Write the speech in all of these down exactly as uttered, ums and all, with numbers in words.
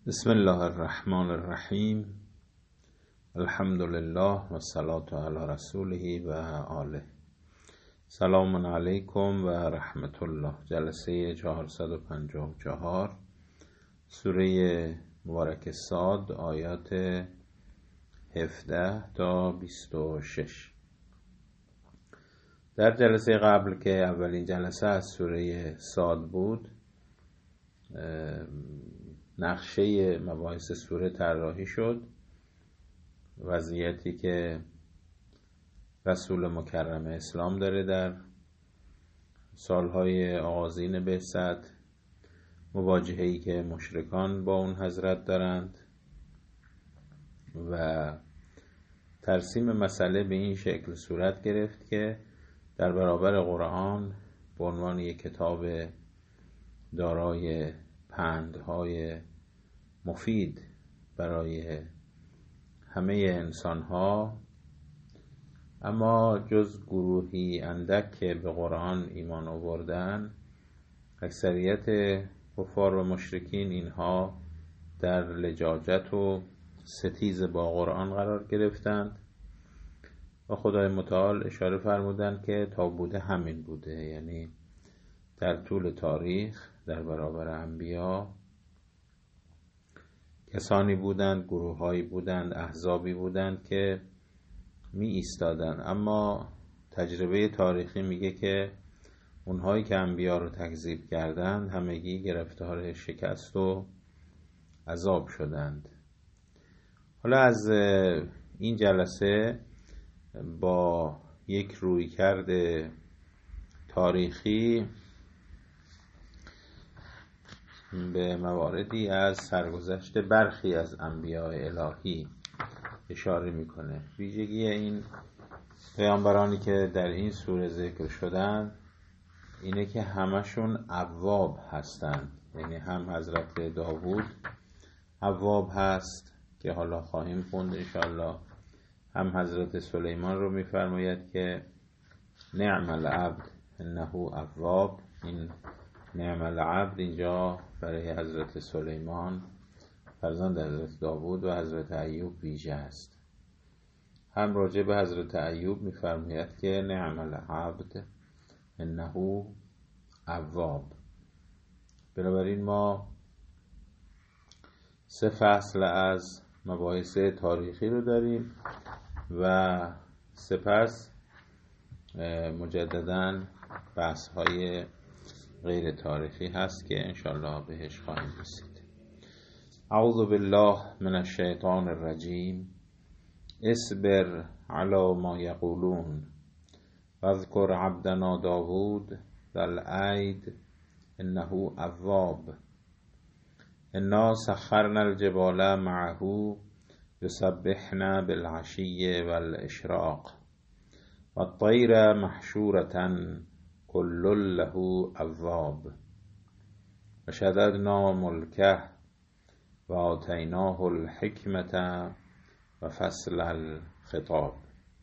بسم الله الرحمن الرحیم. الحمد لله و الصلاة علی رسوله و آله. سلام علیکم و رحمت الله. جلسه چهارصد و پنجاه و چهار، سوره مبارک صاد، آیات هفده تا بیست و شش. در جلسه قبل که اولین جلسه از سوره صاد بود، نقشه مباحث سوره طراحی شد. وضعیتی که رسول مکرم اسلام داره در سالهای آغازین بعثت، مواجهه‌ای که مشرکان با اون حضرت دارند و ترسیم مسئله به این شکل صورت گرفت که در برابر قرآن به عنوان یک کتاب دارای پندهای مفید برای همه انسانها، اما جز گروهی اندک که به قرآن ایمان آوردن، اکثریت کفار و مشرکین اینها در لجاجت و ستیز با قرآن قرار گرفتند و خدای متعال اشاره فرمودند که تا بوده همین بوده. یعنی در طول تاریخ در برابر انبیا کسانی بودند، گروههایی بودند، احزابی بودند که می ایستادند، اما تجربه تاریخی میگه که اونهایی که انبیا رو تکذیب کردند همگی گرفتار شکست و عذاب شدند. حالا از این جلسه با یک رویکرد تاریخی به مواردی از سرگذشت برخی از انبیاء الهی اشاره میکنه. ویژگی این پیامبرانی که در این سوره ذکر شدن اینه که همشون اواب هستند. یعنی هم حضرت داوود اواب هست که حالا خواهیم خوند انشاءالله، هم حضرت سلیمان رو میفرماید که نعم العبد انه اواب. این نعم العبد اینجا برای حضرت سلیمان فرزند حضرت داوود و حضرت ایوب ویژه است. هم راجع به حضرت ایوب میفرماید که نعم العبد انه اواب. بنابراین ما سه فصل از مباحث تاریخی رو داریم و سپس مجدداً بحث های غیر تاریخی هست که انشالله بهش خواهیم رسید. اعوذ بالله من الشیطان الرجیم. اصبر علی ما یقولون واذکر عبدنا داوود ذا الاید انه اواب. انا سخرنا الجبال معه یسبحن بالعشی والاشراق والطیر محشورة کل له اواب. و شددنا ملکه و آتیناه الحکمت و فصل الخطاب.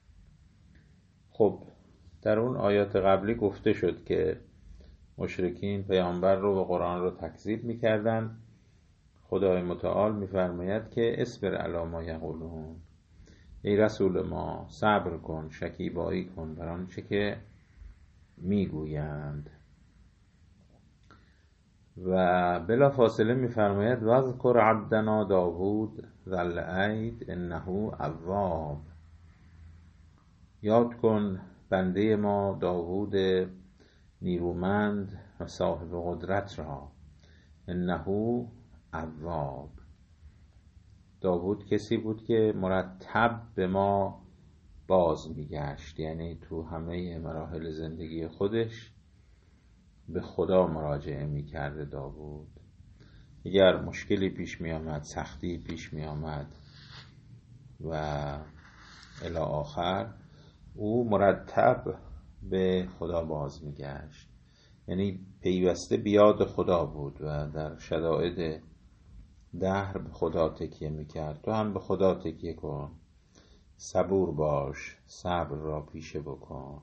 خب در اون آیات قبلی گفته شد که مشرکین پیامبر رو و قرآن رو تکذیب میکردن. خدای متعال میفرماید که اصبر علی ما یقولون، ای رسول ما صبر کن، شکیبایی کن بر آنچه که میگویند. و بلا فاصله میفرماید واذکر عبدنا داوود ذا الاید انه اواب. یاد کن بنده ما داوود نیرومند و صاحب قدرت را، انه اواب. داوود کسی بود که مرتب به ما باز میگشت، یعنی تو همه مراحل زندگی خودش به خدا مراجعه میکرده. داوود اگر مشکلی پیش میامد، سختی پیش میامد و الی آخر، او مرتب به خدا باز میگشت، یعنی پیوسته بیاد خدا بود و در شدائد دهر به خدا تکیه میکرد. تو هم به خدا تکیه کن، صبور باش، صبر را پیشه بکن.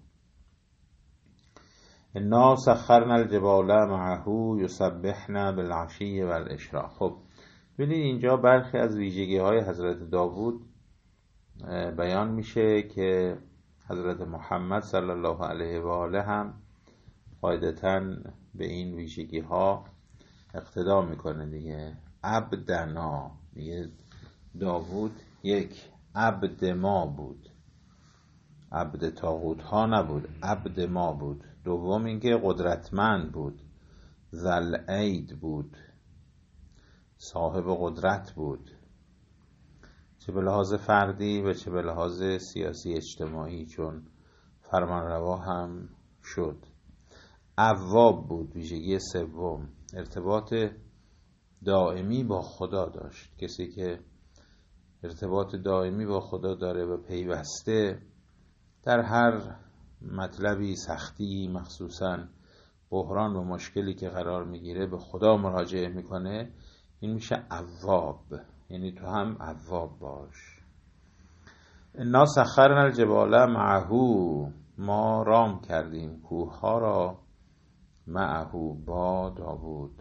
انا سخرنا الجبال معه یسبحن بالعشی والاشراق. خب ببینید اینجا برخی از ویژگی های حضرت داوود بیان میشه که حضرت محمد صلی الله علیه و آله هم قاعدتاً به این ویژگی ها اقتدا میکنه دیگه. عبدنا، میگه داوود یک عبد ما بود، عبد طاغوت ها نبود، عبد ما بود. دوم اینکه قدرتمند بود، ذل اید بود، صاحب قدرت بود، چه به لحاظ فردی و چه به لحاظ سیاسی اجتماعی، چون فرمانروا هم شد. اواب بود، ویژگی سوم، ارتباط دائمی با خدا داشت. کسی که ارتباط دائمی با خدا داره و پیوسته در هر مطلبی، سختی، مخصوصاً بحران و مشکلی که قرار میگیره به خدا مراجعه میکنه، این میشه اواب. یعنی تو هم اواب باش. انا سخرنا الجبال معه، ما رام کردیم کوه ها را معه، با داوود.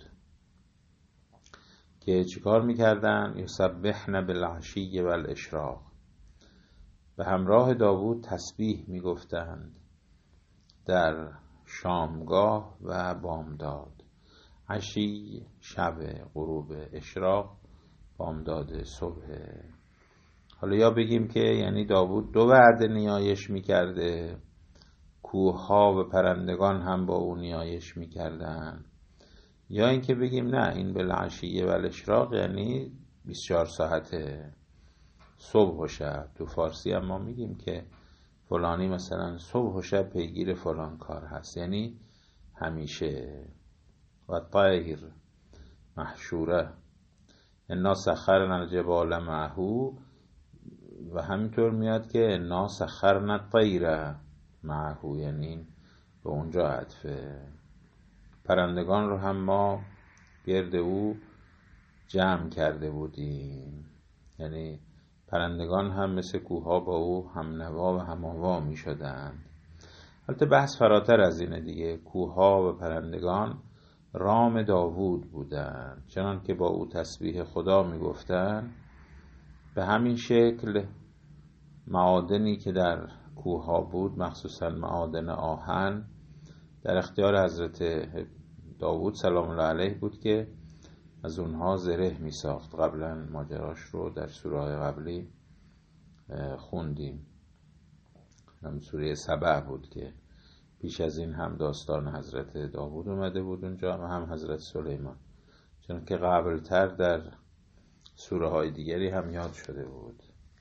که چیکار میکردن؟ یسبحن بالعشی والاشراق، به همراه داوود تسبیح میگفتند در شامگاه و بامداد. عشی شب غروب، اشراق بامداد صبح. حالا یا بگیم که یعنی داوود دو وعده نیایش میکرده، کوه ها و پرندگان هم با او نیایش میکردن، یا اینکه بگیم نه، این بالعشی والاشراق یعنی بیست و چهار ساعته، صبح و شب. تو فارسی هم ما میگیم که فلانی مثلا صبح و شب پیگیر فلان کار هست، یعنی همیشه. و طیر محشوره، انا سخرنا الجبال معه، و همینطور میاد که انا سخرنا الطیر معه، یعنی به اونجا عطفه. پرندگان رو هم ما گرد او جمع کرده بودیم، یعنی پرندگان هم مثل کوها با او هم نوا و هم آوا می شدند. البته بحث فراتر از اینه دیگه. کوها و پرندگان رام داوود بودند، چنان که با او تسبیح خدا می گفتن. به همین شکل معادنی که در کوها بود، مخصوصا معادن آهن، در اختیار حضرت داوود سلام الله علیه بود که از اونها زره می ساخت. قبلا ماجراش رو در سوره قبلی خوندیم، هم سوره سبع بود که پیش از این هم داستان حضرت داوود اومده بود اونجا و هم حضرت سلیمان، چون که قبلتر در سوره های دیگری هم یاد شده بود.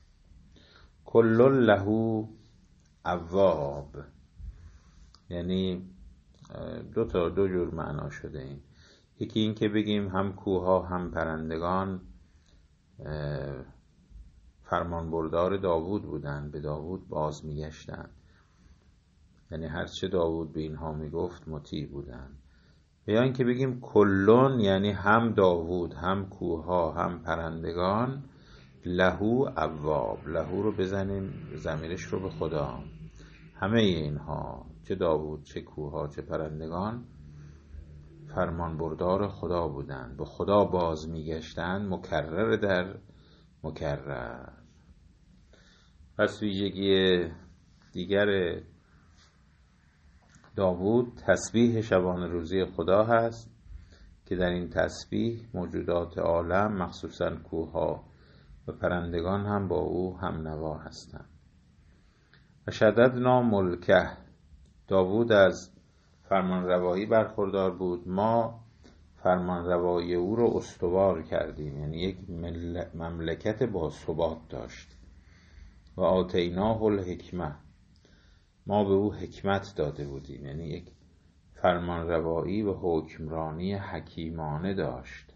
کل له اواب، یعنی دو تا دو جور معنا شده این. یکی این که بگیم هم کوها هم پرندگان فرمان بردار داوود بودن، به داوود باز میگشتن، یعنی هرچه داوود به اینها میگفت مطیع بودن. یا این که بگیم کلون، یعنی هم داوود هم کوها هم پرندگان لهو اواب، لهو رو بزنیم ضمیرش رو به خدا، همه اینها، چه داوود چه کوها چه پرندگان، فرمان بردار خدا بودند، به خدا باز میگشتند، مکرر در مکرر. پس ویژگی دیگر داوود تسبیح شبانه روزی خدا هست که در این تسبیح موجودات عالم مخصوصاً کوها و پرندگان هم با او هم نوا هستند. و شددنا ملکه، داوود از فرمانروایی برخوردار بود، ما فرمانروایی او رو استوار کردیم، یعنی یک مملکت با ثبات داشت. و آتیناه الحکمه، ما به او حکمت داده بودیم، یعنی یک فرمانروایی و حکمرانی حکیمانه داشت.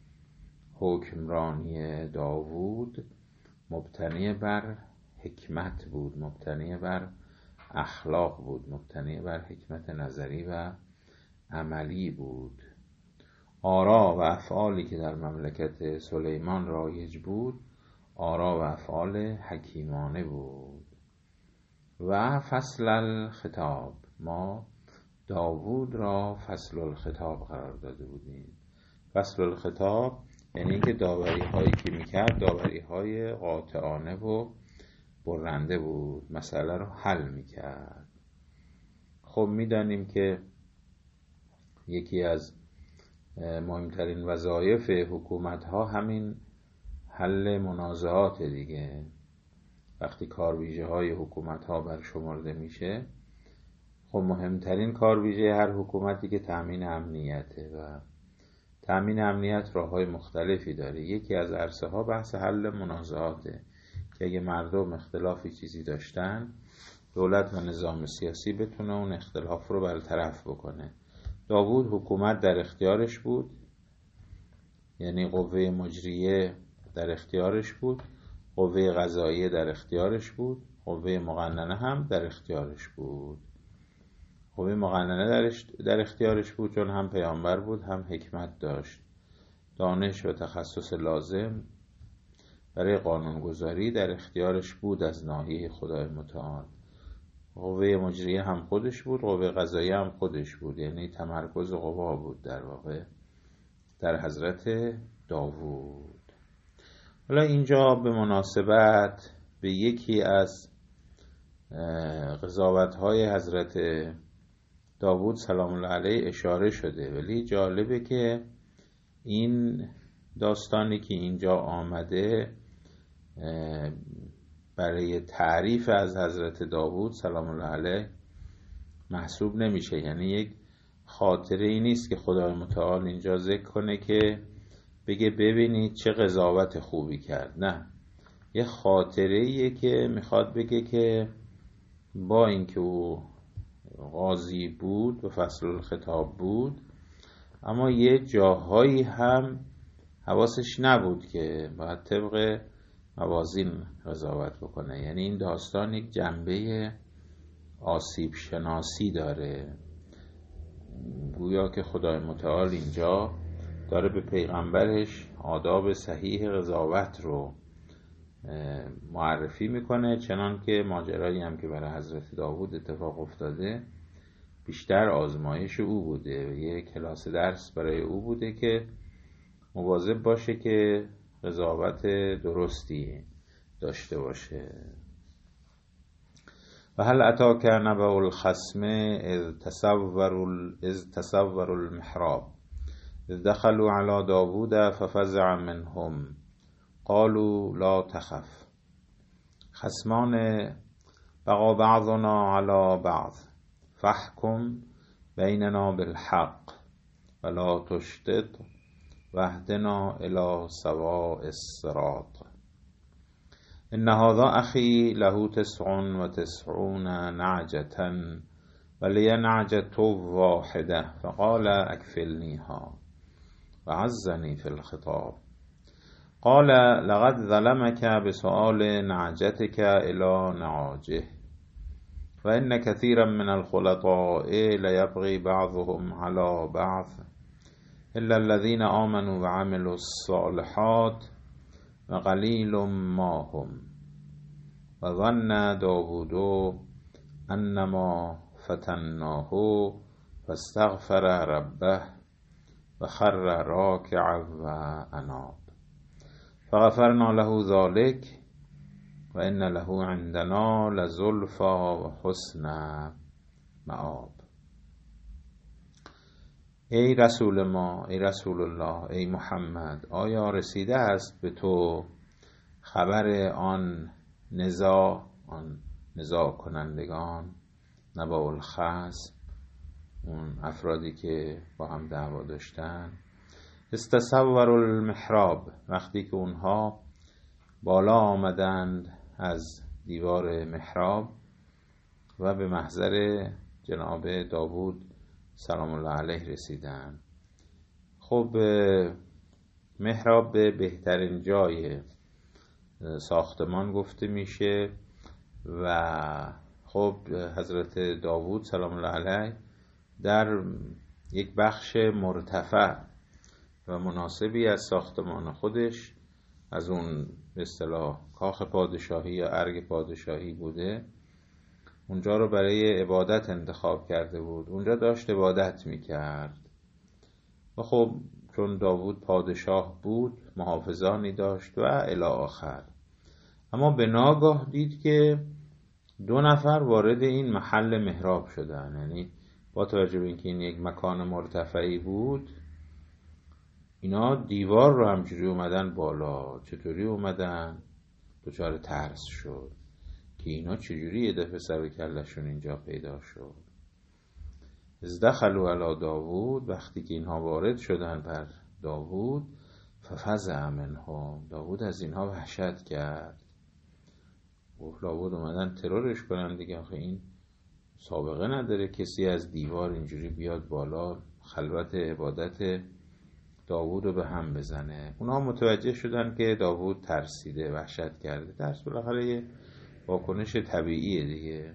حکمرانی داوود مبتنی بر حکمت بود، مبتنی بر اخلاق بود، مبتنی بر حکمت نظری و عملی بود. آرا و افعالی که در مملکت سلیمان رایج بود، آرا و افعال حکیمانه بود. و فصل الخطاب، ما داوود را فصل الخطاب قرار داده بودیم. فصل الخطاب یعنی اینکه داوری هایی که میکرد داوری های قاطعانه و برنده بود، مسئله رو حل میکرد. خب میدانیم که یکی از مهمترین وظایف حکومت ها همین حل منازعات دیگه. وقتی کارویژه های حکومت ها برشمرده میشه، خب مهمترین کارویژه هر حکومتی که تأمین امنیته و تأمین امنیت راه های مختلفی داره. یکی از عرصه ها بحث حل منازعاته که اگه مردم اختلافی چیزی داشتن، دولت و نظام سیاسی بتونه اون اختلاف رو برطرف بکنه. داوود حکومت در اختیارش بود، یعنی قوه مجریه در اختیارش بود، قوه قضاییه در اختیارش بود، قوه مقننه هم در اختیارش بود. قوه مقننه در اختیارش بود چون هم پیامبر بود، هم حکمت داشت. دانش و تخصص لازم برای قانونگذاری در اختیارش بود از ناحیه خدای متعال. قوه مجریه هم خودش بود، قوه قضاییه هم خودش بود، یعنی تمرکز قوا بود در واقع در حضرت داوود. حالا اینجا به مناسبت به یکی از قضاوت‌های حضرت داوود سلام الله علیه اشاره شده، ولی جالبه که این داستانی که اینجا آمده برای تعریف از حضرت داوود سلام الله علیه محسوب نمیشه. یعنی یک خاطره ای نیست که خدای متعال اینجا ذکر کنه که بگه ببینید چه قضاوت خوبی کرد. نه، یه خاطره ایه که میخواد بگه که با اینکه او قاضی بود و فصل الخطاب بود، اما یه جاهایی هم حواسش نبود که باید طبق موازین قضاوت بکنه. یعنی این داستان یک جنبه آسیب شناسی داره، گویا که خدای متعال اینجا داره به پیغمبرش آداب صحیح قضاوت رو معرفی میکنه، چنان که ماجرایی هم که برای حضرت داوود اتفاق افتاده بیشتر آزمایش او بوده و یک کلاس درس برای او بوده که مواظب باشه که قضاوت درستی داشته باشه. و هل اتاک نبأ الخصم اذ تصوروا اذ تصوروا المحراب اذ دخلوا على داوود ففزع منهم قالوا لا تخف خصمان بقى بعضنا على بعض فاحكم بيننا بالحق ولا تشطط واهدنا الى سواء الصراط ان هذا اخي له تسع وتسعون نعجة ولي نعجة واحدة فقال اكفلنيها وعزني في الخطاب قال لقد ظلمك بسؤال نعجتك إلى نعاجه وإن كثيرا من الخلطاء ليبغي بعضهم على بعض إلا الذين آمنوا وعملوا الصالحات وقليل ما هم وظن داود أنما فتناه فاستغفر ربه وخر راكعا وأناب فغفرنا له ذلك وإن له عندنا لزلفى وحسن مآب. ای رسول ما، ای رسول الله، ای محمد، آیا رسیده است به تو خبر آن نزاع، آن نزاع کنندگان، نبأ الخصم، اون افرادی که با هم دعوا داشتن؟ استصور المحراب، وقتی که اونها بالا آمدند از دیوار محراب و به محضر جناب داوود سلام الله علیه رسیدند. خب محراب به بهترین جای ساختمان گفته میشه و خب حضرت داوود سلام الله علیه در یک بخش مرتفع و مناسبی از ساختمان خودش، از اون به اصطلاح کاخ پادشاهی یا ارگ پادشاهی بوده، اونجا رو برای عبادت انتخاب کرده بود. اونجا داشت عبادت میکرد و خب چون داوود پادشاه بود محافظانی داشت و الی آخر. اما به ناگاه دید که دو نفر وارد این محل محراب شدن، یعنی با توجه به اینکه این یک مکان مرتفعی بود اینا دیوار رو همجوری اومدن بالا. چطوری اومدن؟ دچار ترس شد که اینا چجوری یه دفعه سر و کلشون اینجا پیدا شد. از دخلوا علی داوود، وقتی که اینها وارد شدن بر داوود، ففزع منهم، داوود از اینها وحشت کرد. گفت داوود اومدن ترورش کنن دیگه، آخه این سابقه نداره کسی از دیوار اینجوری بیاد بالا خلوت عبادت داوود رو به هم بزنه. اونا متوجه شدن که داوود ترسیده، وحشت کرده. ترس بالاخره یه واکنش طبیعیه دیگه.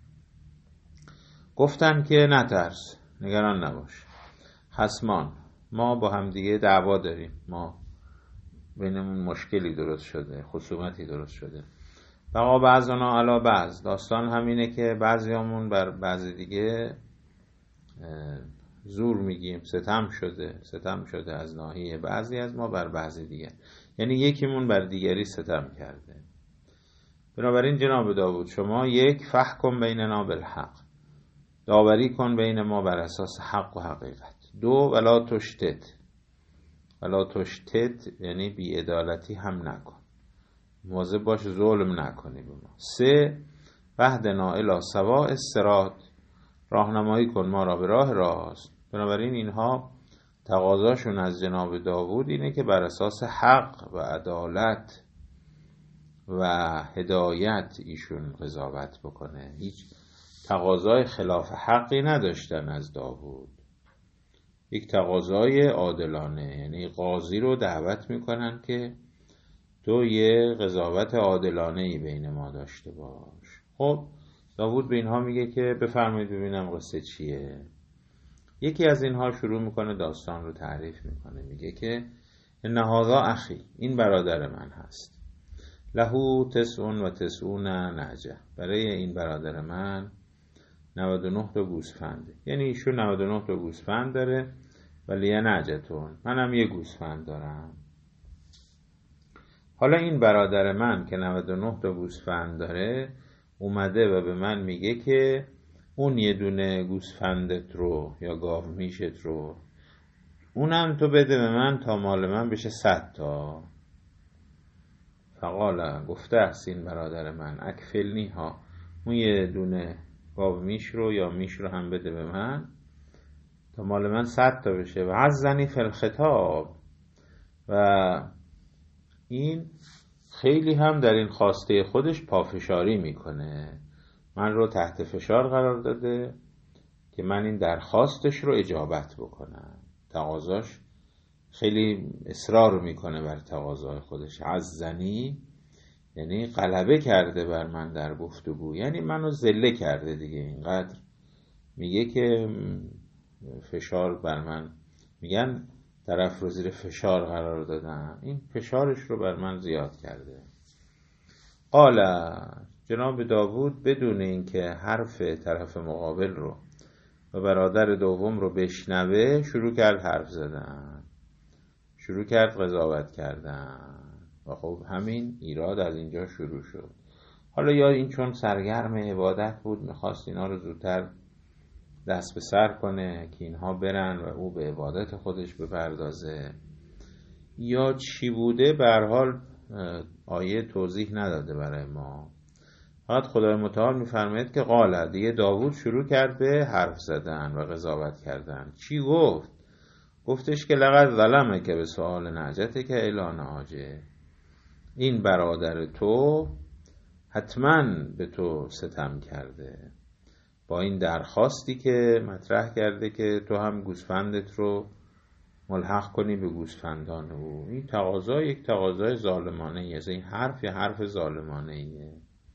گفتن که نترس، نگران نباش، خصمان، ما با هم دیگه دعوا داریم، ما بینمون مشکلی درست شده، خصومتی درست شده. بقا بعضنا علی بعض، داستان همینه که بعضیامون بر بعضی دیگه زور میگیم، ستم شده ستم شده از ناحیه بعضی از ما بر بعضی دیگه، یعنی یکیمون بر دیگری ستم کرده. بنابراین جناب داوود شما یک فحکم بیننا بالحق، داوری کن بین ما بر اساس حق و حقیقت. دو ولا تشتت، ولا تشتت یعنی بی‌عدالتی هم نکن، مواظب باش ظلم نکنی به ما. سه وهدنا الی سواء الصراط، راهنمایی کن ما را به راه راست. بنابراین اینها تقاضاشون از جناب داوود اینه که بر اساس حق و عدالت و هدایت ایشون قضاوت بکنه. هیچ تقاضای خلاف حقی نداشتن از داوود، یک تقاضای عادلانه، یعنی قاضی رو دعوت میکنن که تو یه قضاوت عادلانه‌ای بین ما داشته باش. خب داوود به اینها میگه که بفرمایید ببینم قصه چیه. یکی از اینها شروع میکنه داستان رو تعریف میکنه، میگه که ان هذا اخی، این برادر من هست، لهو تسعون و تسعون نعجه، برای این برادر من نود و نه تا گوسفنده، یعنی ایشون نود و نه تا گوسفند داره ولی یه نعجتون، منم یه گوسفند دارم. حالا این برادر من که نود و نه تا گوسفند داره اومده و به من میگه که اون یه دونه گوسفندت رو یا گاو میشت رو اونم تو بده به من تا مال من بشه صد تا. فقاله، گفته است این برادر من، اکفلنی ها، اون یه دونه گاو میش رو یا میش رو هم بده به من تا مال من صد تا بشه. و عزنی فی الخطاب، و این خیلی هم در این خواسته خودش پافشاری میکنه، من رو تحت فشار قرار داده که من این درخواستش رو اجابت بکنم. تقاضاش خیلی اصرار میکنه بر تقاضای خودش. عزنی یعنی غلبه کرده بر من در گفتگو، یعنی منو ذله کرده دیگه. اینقدر میگه که فشار بر من، میگن طرف رو زیر فشار قرار دادن، این فشارش رو بر من زیاد کرده. قال، جناب داوود بدون اینکه حرف طرف مقابل رو و برادر دوم رو بشنوه شروع کرد حرف زدن، شروع کرد قضاوت کردن. و خب همین ایراد از اینجا شروع شد. حالا یا این چون سرگرم عبادت بود میخواست اینا رو زودتر دست به سر کنه که اینها برن و او به عبادت خودش بپردازه، یا چی بوده، به هر حال آیه توضیح نداده برای ما. فقط خدای متعال میفرماید که قال، دیگه داوود شروع کرد به حرف زدن و قضاوت کردن. چی گفت؟ گفتش که لقد ظلمه که به سؤال نعجته که اعلان آجه، این برادر تو حتما به تو ستم کرده با این درخواستی که مطرح کرده که تو هم گوسفندت رو ملحق کنی به گوسفندان او. این تقاضا یک تقاضای ظالمانه ایه، این حرف یه حرف ظالمانه ایه.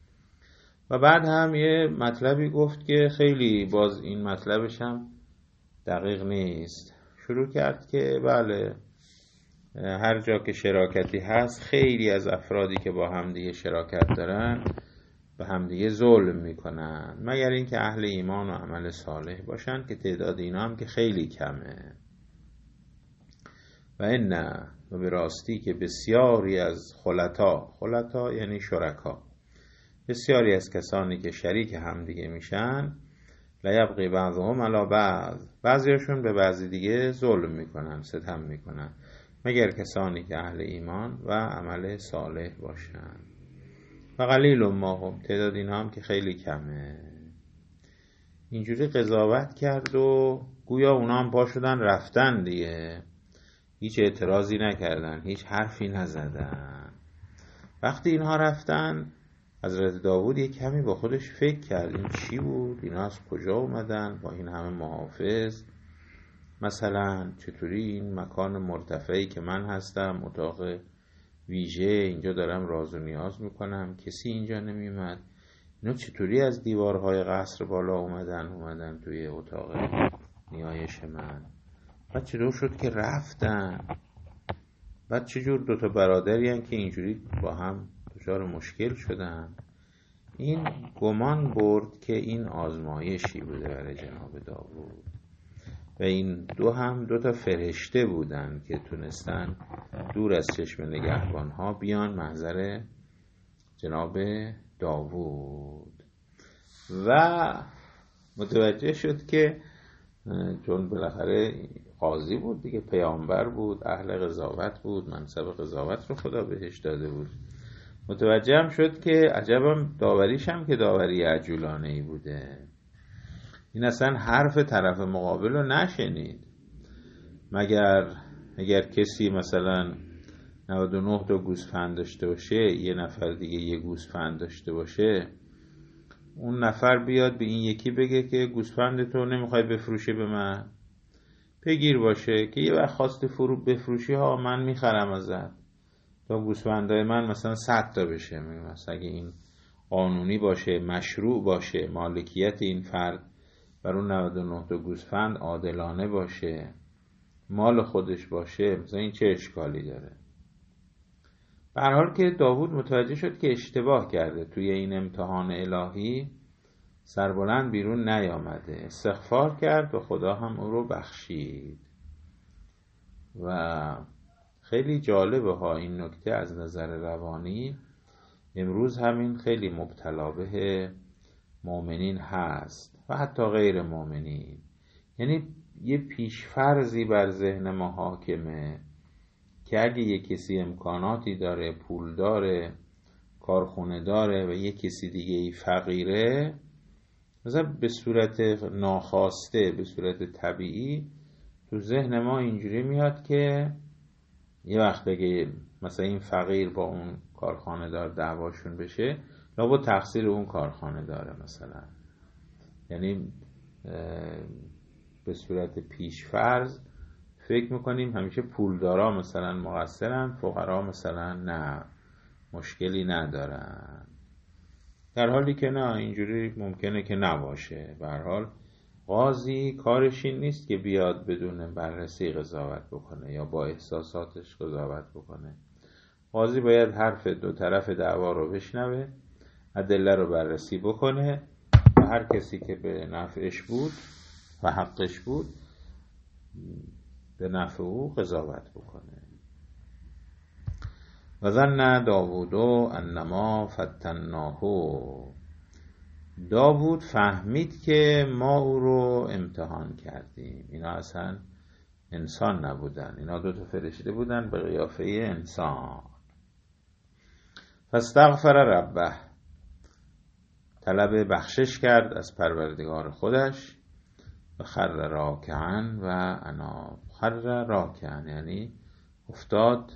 و بعد هم یه مطلبی گفت که خیلی باز این مطلبش هم دقیق نیست. شروع کرد که بله هر جا که شراکتی هست خیلی از افرادی که با همدیگه شراکت دارن به همدیگه ظلم میکنن، مگر اینکه اهل ایمان و عمل صالح باشن که تعداد اینا هم که خیلی کمه. و این نه و به راستی که بسیاری از خلطا، خلطا یعنی شرکا، بسیاری از کسانی که شریک همدیگه میشن، لیبغی بعضهم علی بعض، بعضیاشون به بعضی دیگه ظلم میکنن، ستم میکنن، مگر کسانی که اهل ایمان و عمل صالح باشن. و قلیل ما هم، تعداد اینا هم که خیلی کمه. اینجوری قضاوت کرد و گویا اونا هم پا شدن رفتن دیگه، هیچ اعتراضی نکردن، هیچ حرفی نزدن. وقتی اینها رفتن، حضرت داوود یک کمی با خودش فکر کرد این چی بود؟ اینا از کجا اومدن با این همه محافظ؟ مثلا چطوری این مکان مرتفعی که من هستم، اتاق ویژه، اینجا دارم راز و نیاز میکنم، کسی اینجا نمیومد، اینا چطوری از دیوارهای قصر بالا اومدن اومدن توی اتاق نیایش من؟ بعد چطور شد که رفتن؟ بعد چجور دوتا برادری هن که اینجوری با هم دچار مشکل شدن؟ این گمان برد که این آزمایشی بوده برای جناب داوود و این دو هم دو تا فرشته بودن که تونستن دور از چشم نگهبان ها بیان محضر جناب داوود و متوجه شد که چون بالاخره قاضی بود دیگه، پیامبر بود، اهل قضاوت بود، منصب قضاوت رو خدا بهش داده بود، متوجه هم شد که عجبم داوریش هم که داوری عجولانه ای بوده. این اصلا حرف طرف مقابل رو نشنید، مگر اگر کسی مثلا نود و نه تا گوسفند داشته باشه، یه نفر دیگه یه گوسفند داشته باشه، اون نفر بیاد به این یکی بگه که گوسفند تو نمیخوای بفروشه به من، بگیر باشه که یه وقت خواستی فرو بفروشی ها من میخرم ازت تا گوسفندای من مثلا صد تا بشه. مثلا اگه این قانونی باشه، مشروع باشه، مالکیت این فرد بر اون نود و نه تا گوسفند عادلانه باشه، مال خودش باشه، مثلا این چه اشکالی داره؟ به هر حال که داوود متوجه شد که اشتباه کرده، توی این امتحان الهی سربلند بیرون نیامده، استغفار کرد و خدا هم او رو بخشید. و خیلی جالبه ها این نکته از نظر روانی، امروز همین خیلی مبتلا به مؤمنین هست و حتی غیر مؤمنین. یعنی یه پیشفرضی بر ذهن ما حاکمه که اگه یه کسی امکاناتی داره، پول داره، کارخونه داره و یه کسی دیگه ای فقیره، مثلا به صورت ناخواسته، به صورت طبیعی تو ذهن ما اینجوری میاد که یه وقت اگه مثلا این فقیر با اون کارخانه دار دعواشون بشه، لابد تقصیر اون کارخانه داره مثلا. یعنی به صورت پیشفرض فکر میکنیم همیشه پولدارا مثلا مقصرن، فقرا مثلا نه، مشکلی ندارن، در حالی که نه، اینجوری ممکنه که نباشه. به هر حال قاضی کارش این نیست که بیاد بدون بررسی قضاوت بکنه یا با احساساتش قضاوت بکنه. قاضی باید حرف دو طرف دعوا رو بشنوه، ادله رو بررسی بکنه و هر کسی که به نفعش بود و حقش بود به نفع او قضاوت بکنه. و ظن داوود انما فتناه، داوود فهمید که ما او رو امتحان کردیم. اینا اصلا انسان نبودن، اینا دو تا فرشته بودن به قیافه انسان. فاستغفر ربه، طلب بخشش کرد از پروردگار خودش. و خر راکعا و انا، خر راکعا یعنی افتاد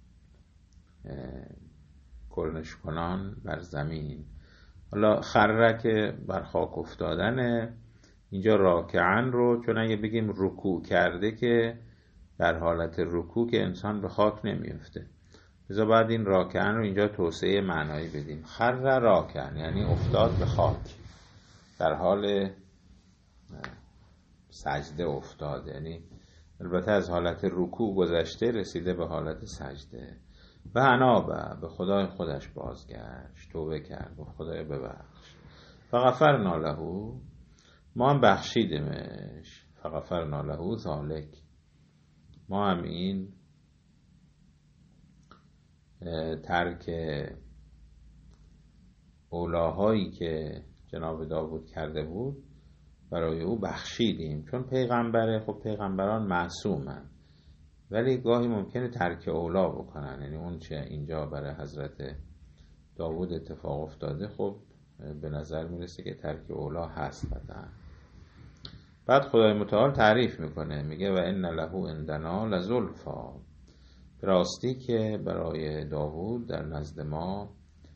کرنش کنان بر زمین. حالا خره که بر خاک افتادنه، اینجا راکعن رو چون اگه بگیم رکوع کرده که در حالت رکوع که انسان به خاک نمیفته، لذا بعد این راکعن رو اینجا توسعه معنایی بدیم. خر راکعن یعنی افتاد به خاک، در حال سجده افتاد، یعنی البته از حالت رکوع گذشته رسیده به حالت سجده. و انابه، به خدای خودش بازگشت، توبه کرد، به خدای ببخش. فغفرنا له، ما هم بخشیدمش. فغفرنا له ذالک، ما هم این ترک اولاهایی که جناب داوود کرده بود برای او بخشیدیم، چون پیغمبره. خب پیغمبران معصومن، ولی گاهی ممکنه ترک اولا بکنن، یعنی اون چه اینجا برای حضرت داوود اتفاق افتاده خب به نظر میرسه که ترک اولا هست بدن. بعد خدای متعال تعریف میکنه، میگه و ان له عندنا لزلفا، راستی که برای داوود در نزد ما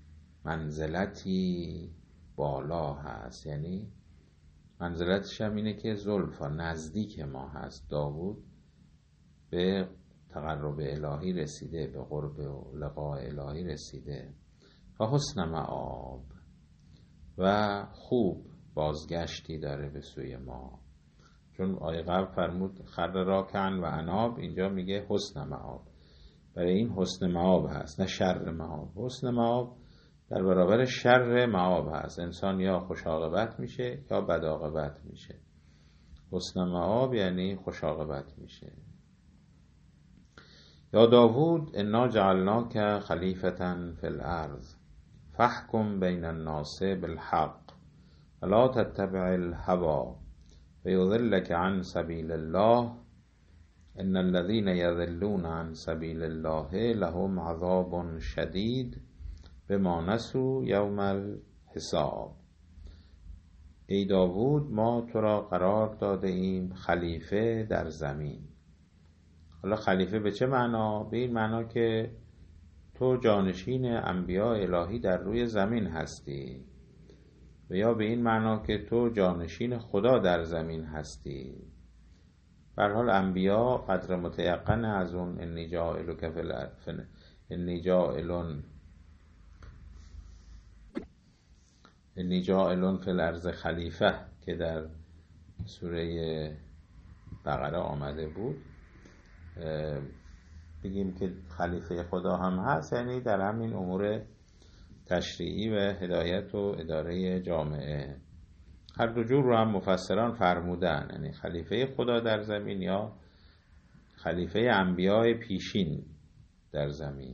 منزلتی بالا هست، یعنی منزلتش هم اینه که زلفا نزدیک ما هست. داوود به تقرب الهی رسیده، به قرب و لقاء الهی رسیده. و حسن مآب، و خوب بازگشتی داره به سوی ما. چون آیه قبل فرمود خر راکن و اناب، اینجا میگه حسن مآب. برای این حسن مآب هست، نه شر مآب. حسن مآب در برابر شر مآب هست. انسان یا خوش عاقبت میشه یا بد عاقبت میشه. حسن مآب یعنی خوش عاقبت میشه. یا داوود انا جعلناک خلیفة فی الارض فاحکم بین الناس بالحق ولا تتبع الهوى فیضلک عن سبیل الله ان الذین یضلون عن سبیل الله لهم عذاب شدید بما نسوا یوم الحساب. ای داوود ما تو را قرار داده ایم خلیفه در زمین. حالا خلیفه به چه معنا؟ به این معنا که تو جانشین انبیاء الهی در روی زمین هستی، و یا به این معنا که تو جانشین خدا در زمین هستی. به هر حال انبیا قدر متیقن از اون انی جاعلک فی الارض انی جاعلون انی جاعلون فی الارض خلیفه که در سوره بقره آمده بود، بگیم که خلیفه خدا هم هست، یعنی در همین امور تشریعی و هدایت و اداره جامعه. هر دو جور رو هم مفسران فرمودن، یعنی خلیفه خدا در زمین یا خلیفه انبیاء پیشین در زمین.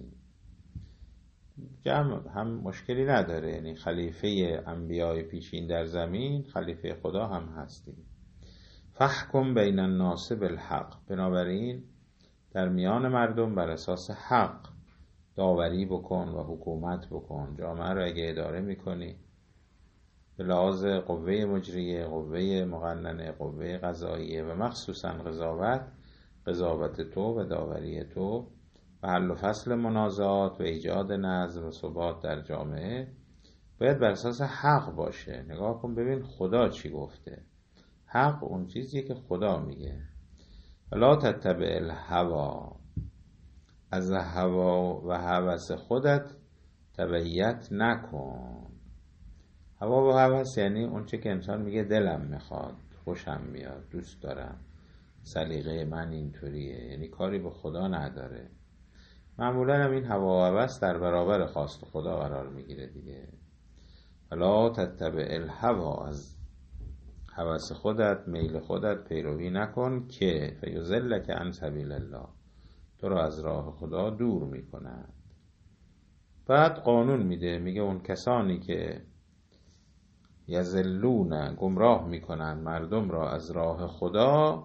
جمع هم مشکلی نداره، یعنی خلیفه انبیاء پیشین در زمین خلیفه خدا هم هستیم. فاحکم بین الناس بالحق، بنابراین در میان مردم بر اساس حق داوری بکن و حکومت بکن. جامعه رو اگه اداره میکنی به لحاظ قوه مجریه، قوه مقننه، قوه قضاییه و مخصوصا قضاوت، قضاوت تو و داوری تو و حل و فصل منازعات و ایجاد نظم و ثبات در جامعه باید بر اساس حق باشه. نگاه کن ببین خدا چی گفته. حق اون چیزیه که خدا میگه. لا تتبع الهوى، از هوا و هوس خودت تبعیت نکن. هوا و هوس یعنی اون چه که انسان میگه دلم میخواد، خوشم میاد، دوست دارم، سلیقه من اینطوریه، یعنی کاری به خدا نداره. معمولا هم این هوا و هوس در برابر خواست خدا قرار میگیره دیگه. لا تتبع الهوى، از هوس خودت، میل خودت پیروی نکن که فیضلک عن سبیل الله، تو رو از راه خدا دور میکنند. بعد قانون میده، میگه اون کسانی که یضلون، گمراه میکنند مردم را از راه خدا.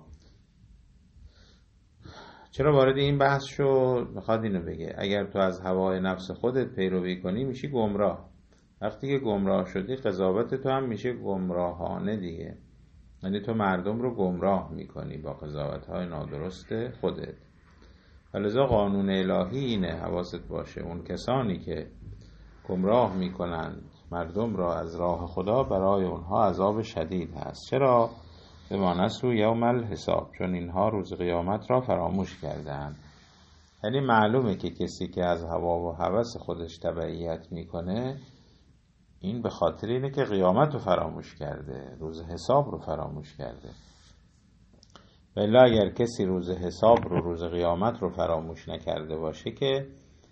چرا وارد این بحث شد؟ میخواد اینو بگه اگر تو از هوای نفس خودت پیروی کنی میشی گمراه. وقتی که گمراه شدی قضاوت تو هم میشه گمراهانه دیگه، یعنی تو مردم رو گمراه میکنی با قضاوت‌های نادرست خودت. ولذا قانون الهی اینه، حواست باشه اون کسانی که گمراه میکنند مردم را از راه خدا برای اونها عذاب شدید هست. چرا؟ بما نسوا یوم الحساب، چون اینها روز قیامت را فراموش کردند. یعنی معلومه که کسی که از هوا و هوس خودش تبعیت میکنه این به خاطر اینه که قیامت رو فراموش کرده، روز حساب رو فراموش کرده. ولی اگر کسی روز حساب رو، روز قیامت رو فراموش نکرده باشه که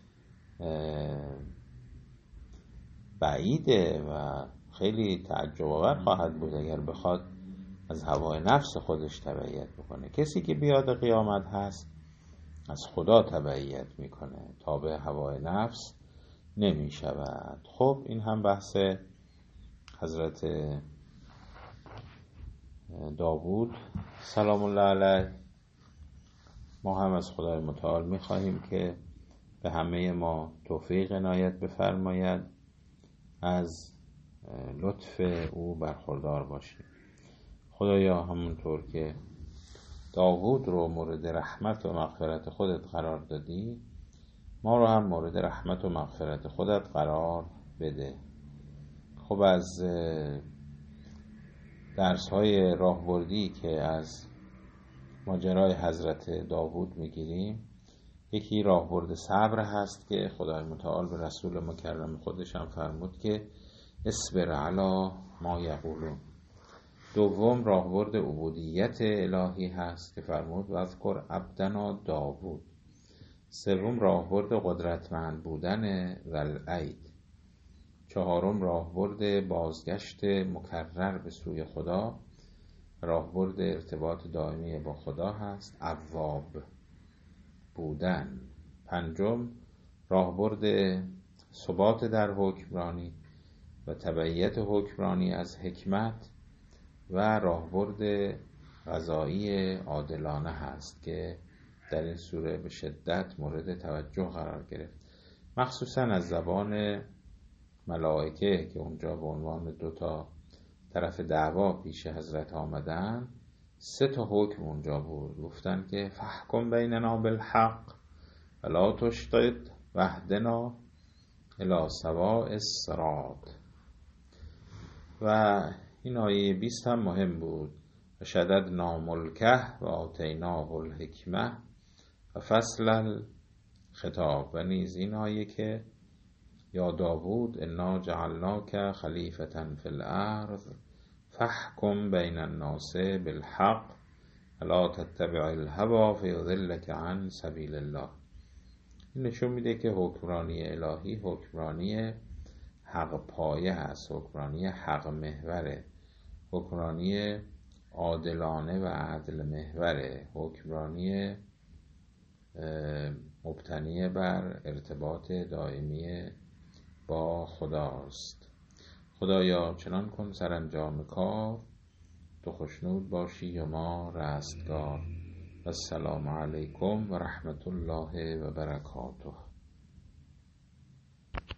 بعیده و خیلی تعجب آور خواهد بود اگر بخواد از هوای نفس خودش تبعیت بکنه. کسی که بیاد قیامت هست از خدا تبعیت میکنه، تابع هوای نفس نمی شود. خب این هم بحث حضرت داوود سلام الله علیه. ما هم از خدای متعال می خواهیم که به همه ما توفیق عنایت بفرماید، از لطف او برخوردار باشیم. خدایا همونطور که داوود رو مورد رحمت و مغفرت خودت قرار دادی، ما رو هم مورد رحمت و مغفرت خودت قرار بده. خب از درس‌های راهبردی که از ماجرای حضرت داوود میگیریم، یکی راهبرد صبر هست که خدای متعال به رسول مکرم خودش هم فرمود که اصبر علی ما یقولون. دوم راهبرد عبودیت الهی هست که فرمود واذکر عبدنا داوود. سوم راهبرد قدرتمند بودن ذوالایدی. چهارم راهبرد بازگشت مکرر به سوی خدا، راهبرد ارتباط دائمی با خدا هست، اواب بودن. پنجم راهبرد ثبات در حکمرانی و تبعیت حکمرانی از حکمت و راهبرد قضایی عادلانه هست که در این سوره به شدت مورد توجه قرار گرفت، مخصوصا از زبان ملائکه که اونجا به عنوان دو تا طرف دعوا پیش حضرت آمدن. سه تا حکم اونجا بود، گفتن که فحکم بیننا بالحق ولا تشطط واهدنا الی سواء الصراط. و این آیه بیست هم مهم بود، و شددنا ملکه و آتیناه الحکمه و فصل الخطاب. و نیز این آیه که یا داوود انا جعلناک خلیفة فی الارض فاحکم بین الناس بالحق ولا تتبع الهوی فیضلک عن سبیل الله. این نشون میده که حکمرانی الهی حکمرانی حق پایه هست، حکمرانی حق محوره، حکمرانی عادلانه و عدل محوره، حکمرانی مبتنی بر ارتباط دائمی با خداست. خدایا چنان کن سرانجام کار تو خوشنود باشی و ما رستگار. و السلام علیکم و رحمت الله و برکاته.